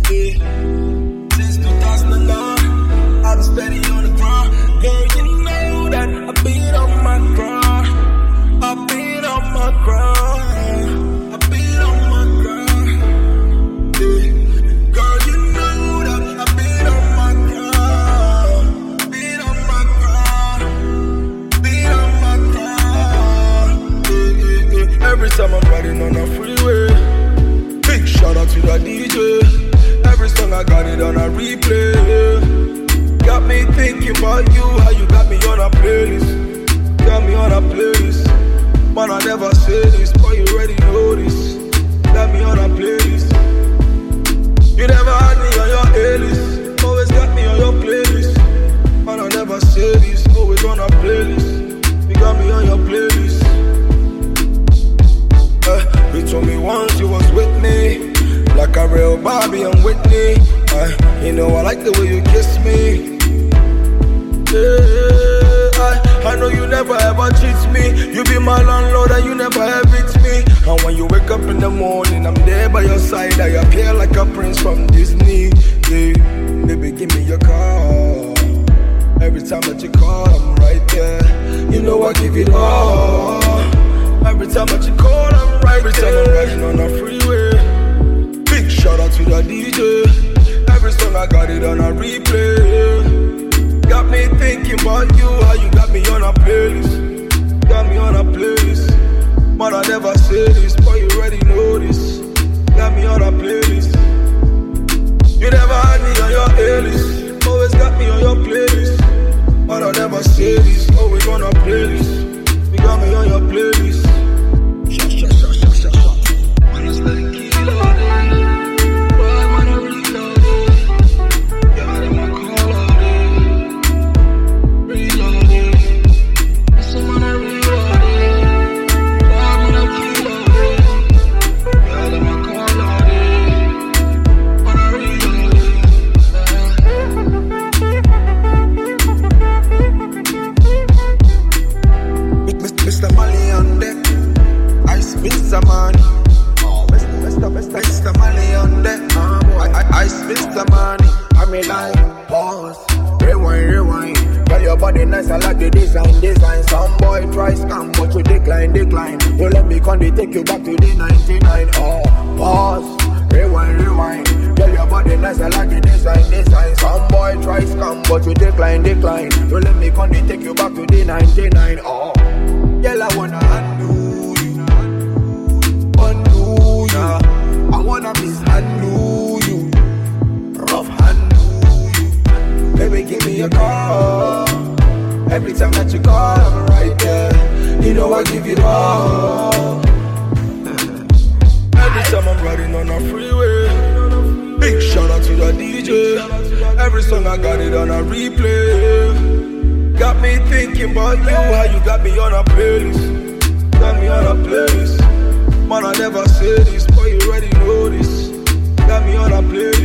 Yeah. Since 2009, I've been steady on the grind. Girl, you know that I've been on my grind. I've been on my grind. I've been on my grind. Yeah. Girl, you know that I've been on my grind. Been on my grind. Been on my grind. Yeah, yeah, yeah. Every time I'm riding on a freeway, big shout out to the DJ. Every song I got it on a replay. Got me thinking about you, how you got me on a playlist. Got me on a playlist. Man, I never say this, but you already know this. Got me on a playlist. You never had me on your A-list. Always got me on your playlist. Man, I never say this, always on a playlist. You got me on your playlist. You told me once you was with me, like a real Bobby and Whitney. You know I like the way you kiss me. Yeah, I know you never ever cheat me. You be my landlord and you never evict me. And when you wake up in the morning, I'm there by your side. I appear like a prince from Disney. Yeah, baby, give me your call. Every time that you call, I'm right there. You know I give it all. Every time that you call, I'm right there. Every time I'm riding on a freeway, big shout out to the DJ. Every song I got it on a replay. Got me thinking about you, how you got me on a playlist. Got me on a playlist. Man, I never say this, but you already know this. Got me on a playlist. You never had me on your A-list. Always got me on your playlist. Man, I never say this, always on a playlist. You got me on your playlist. Shut. Man, it's like kilo. Mr. Mali on deck, I spin some money. Mr. Mali on deck, I spin some money. I mean like, pause, rewind. Girl, your body nice, I like the design. Some boy try scam, but you decline. You let me come, they take you back to the 99. Oh, pause, rewind. Girl, your body nice, I like the design. Some boy try scam, but you decline. You let me come, they take you back to the 99. Oh. Girl, I wanna undo you. I wanna mishandle you. Rough handle you. Baby, give me a call. Every time that you call, I'm right there. You know I give it all. Every time I'm riding on a freeway, big shout out to the DJ. Every song I got it on a replay. Got me thinking about you, how you got me on a playlist. Got me on a playlist. Man, I never say this, but you already know this. Got me on a playlist.